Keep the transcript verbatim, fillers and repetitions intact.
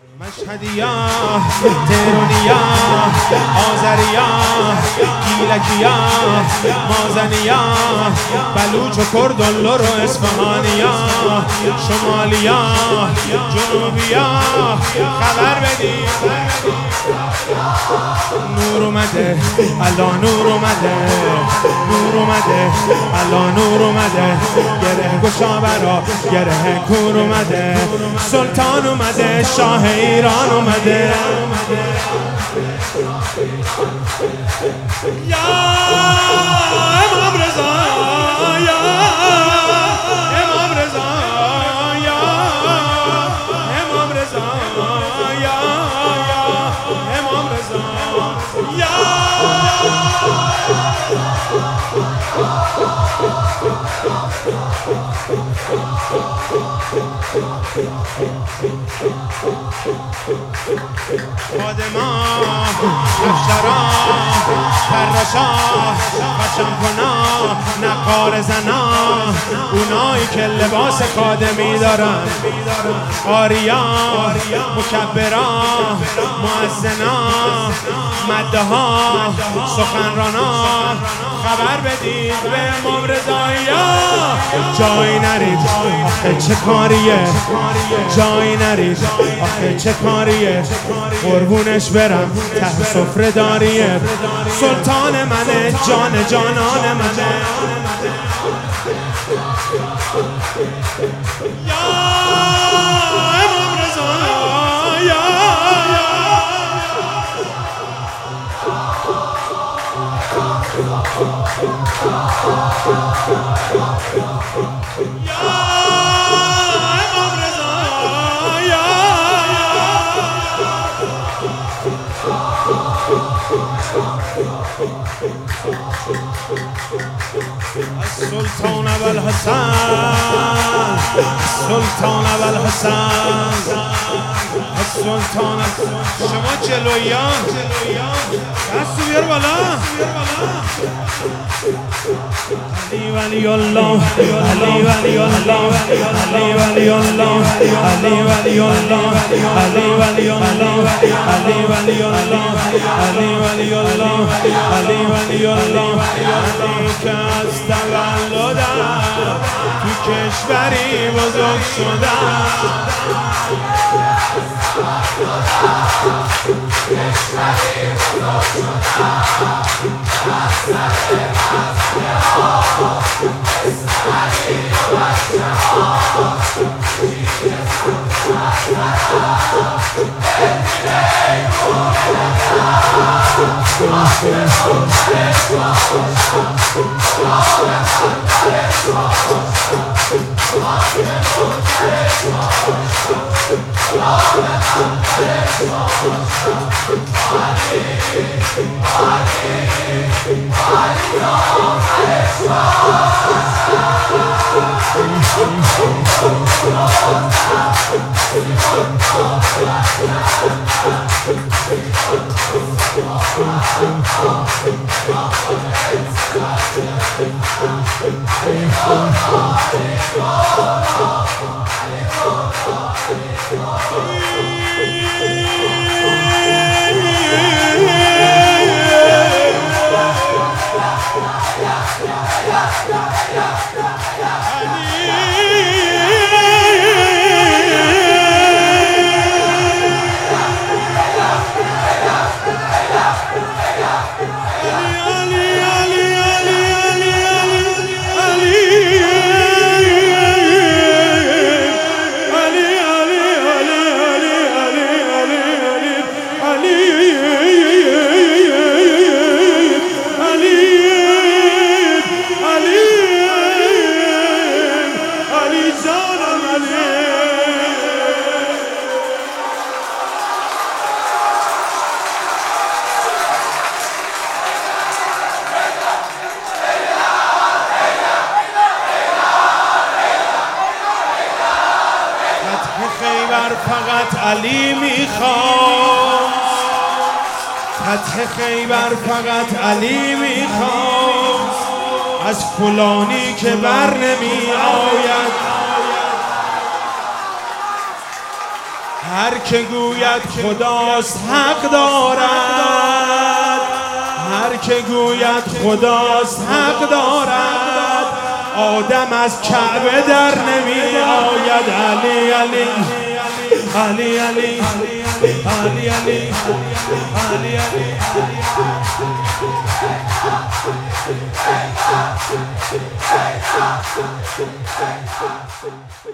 مشهدیا، تهرانیا، آذریا، گیلکیا، مازنیا، بلوچ و کرد و لر و اصفهانیا، شمالیا، جنوبیا، خبر بدید نور اومده، الله نور اومده، نور اومده، الله نور اومده، گره گشا برا گره کور اومده، سلطان اومده، شاه ایران اومده. یا امام رضا، یا امام رضا، یا امام رضا، یا امام رضا، یا خادما، افشرا، فراشا، خشم کنا، نقار زنا، اونایی که لباس خادمی دارن، آریا، مکبرا، مؤذنا، مده ها، سخنرانا، خبر بدید به امام رضا. جایی نرید آخه چه کاریه، جایی نرید آخه چه کاریه، قربونش برم ته سفره داریه، سلطان منه، جان جانان منه. یا امام رضا، یا السلطان ابوالحسن، السلطان ابوالحسن، السلطان. شما جلویان دستو بیار بالا. علی ولی الله، علی ولی الله، علی ولی الله، علی ولی الله، علی ولی الله، علی ولی الله، علی ولی الله، علی ولی الله. علی که از تولدم تو کشوری بزرگ شدم، کشوری بزرگ شدم، فقط علی میخواد، فتح خیبر فقط علی میخواد، از فلانی که بر نمی آید. هر که گوید خداست حق دارد، هر که گوید خداست حق دارد. آدم از کعبه در نمی آید. علی علی علی علی علی علی علی علی